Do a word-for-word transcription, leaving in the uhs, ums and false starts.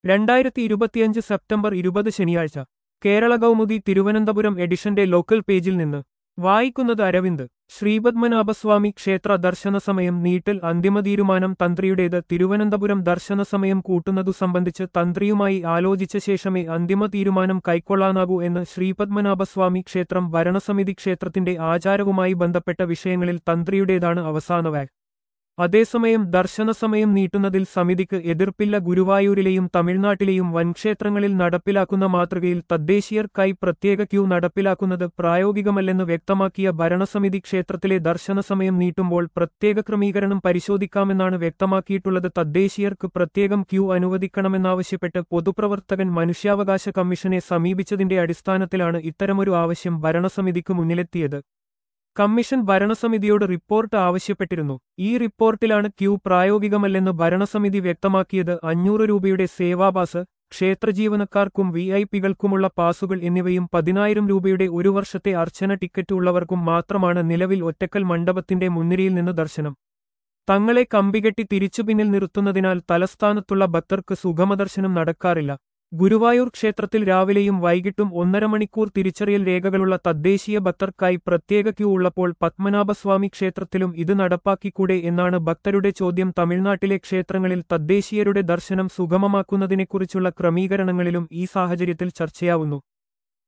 രണ്ടായിരത്തി ഇരുപത്തിയഞ്ച് സെപ്റ്റംബർ ഇരുപത് ശനിയാഴ്ച കേരള കൗമുദി തിരുവനന്തപുരം എഡിഷന്റെ ലോക്കൽ പേജിൽ നിന്ന് വായിക്കുന്നത് അരവിന്ദ്. ശ്രീപത്മനാഭസ്വാമി ക്ഷേത്ര ദർശന സമയം നീട്ടൽ അന്തിമ തീരുമാനം തന്ത്രിയുടേത്. തിരുവനന്തപുരം ദർശന സമയം കൂട്ടുന്നതു സംബന്ധിച്ച് തന്ത്രിയുമായി ആലോചിച്ച ശേഷമേ അന്തിമ തീരുമാനം കൈക്കൊള്ളാനാകൂ എന്ന് ശ്രീപത്മനാഭസ്വാമി ക്ഷേത്രം ഭരണസമിതി. ക്ഷേത്രത്തിന്റെ ആചാരവുമായി ബന്ധപ്പെട്ട വിഷയങ്ങളിൽ തന്ത്രിയുടേതാണ് അവസാന വാക്ക്. അതേസമയം ദർശന സമയം നീട്ടുന്നതിൽ സമിതിക്ക് എതിർപ്പില്ല. ഗുരുവായൂരിലെയും തമിഴ്നാട്ടിലെയും വൻക്ഷേത്രങ്ങളിൽ നടപ്പിലാക്കുന്ന മാതൃകയിൽ തദ്ദേശീയർക്കായി പ്രത്യേക ക്യൂ നടപ്പിലാക്കുന്നത് പ്രായോഗികമല്ലെന്ന് വ്യക്തമാക്കിയ ഭരണസമിതി ക്ഷേത്രത്തിലെ ദർശന സമയം നീട്ടുമ്പോൾ പ്രത്യേക ക്രമീകരണം പരിശോധിക്കാമെന്നാണ് വ്യക്തമാക്കിയിട്ടുള്ളത്. തദ്ദേശീയർക്ക് പ്രത്യേകം ക്യൂ അനുവദിക്കണമെന്നാവശ്യപ്പെട്ട് പൊതുപ്രവർത്തകൻ മനുഷ്യാവകാശ കമ്മീഷനെ സമീപിച്ചതിന്റെ അടിസ്ഥാനത്തിലാണ് ഇത്തരമൊരു ആവശ്യം ഭരണസമിതിക്ക് മുന്നിലെത്തിയത്. കമ്മീഷൻ ഭരണസമിതിയോട് റിപ്പോർട്ട് ആവശ്യപ്പെട്ടിരുന്നു. ഈ റിപ്പോർട്ടിലാണ് ക്യൂ പ്രായോഗികമല്ലെന്ന് ഭരണസമിതി വ്യക്തമാക്കിയത്. അഞ്ഞൂറ് രൂപയുടെ സേവാപാസ്, ക്ഷേത്രജീവനക്കാർക്കും വി ഐ പികൾക്കുമുള്ള പാസുകൾ എന്നിവയും പതിനായിരം രൂപയുടെ ഒരു വർഷത്തെ അർച്ചന ടിക്കറ്റ് ഉള്ളവർക്കും മാത്രമാണ് നിലവിൽ ഒറ്റക്കൽ മണ്ഡപത്തിന്റെ മുൻനിരയിൽ നിന്ന് ദർശനം. തങ്ങളെ കമ്പികെട്ടി തിരിച്ചു പിന്നിൽ നിർത്തുന്നതിനാൽ തലസ്ഥാനത്തുള്ള ഭക്തർക്ക് സുഗമദർശനം നടക്കാറില്ല. ഗുരുവായൂർ ക്ഷേത്രത്തിൽ രാവിലെയും വൈകിട്ടും ഒന്നര മണിക്കൂർ തിരിച്ചറിയൽ രേഖകളുള്ള തദ്ദേശീയ ഭക്തർക്കായി പ്രത്യേക ക്യൂ ഉള്ളപ്പോൾ പത്മനാഭസ്വാമി ക്ഷേത്രത്തിലും ഇത് നടപ്പാക്കിക്കൂടെ എന്നാണ് ഭക്തരുടെ ചോദ്യം. തമിഴ്നാട്ടിലെ ക്ഷേത്രങ്ങളിൽ തദ്ദേശീയരുടെ ദർശനം സുഗമമാക്കുന്നതിനെക്കുറിച്ചുള്ള ക്രമീകരണങ്ങളിലും ഈ സാഹചര്യത്തിൽ ചർച്ചയാവുന്നു.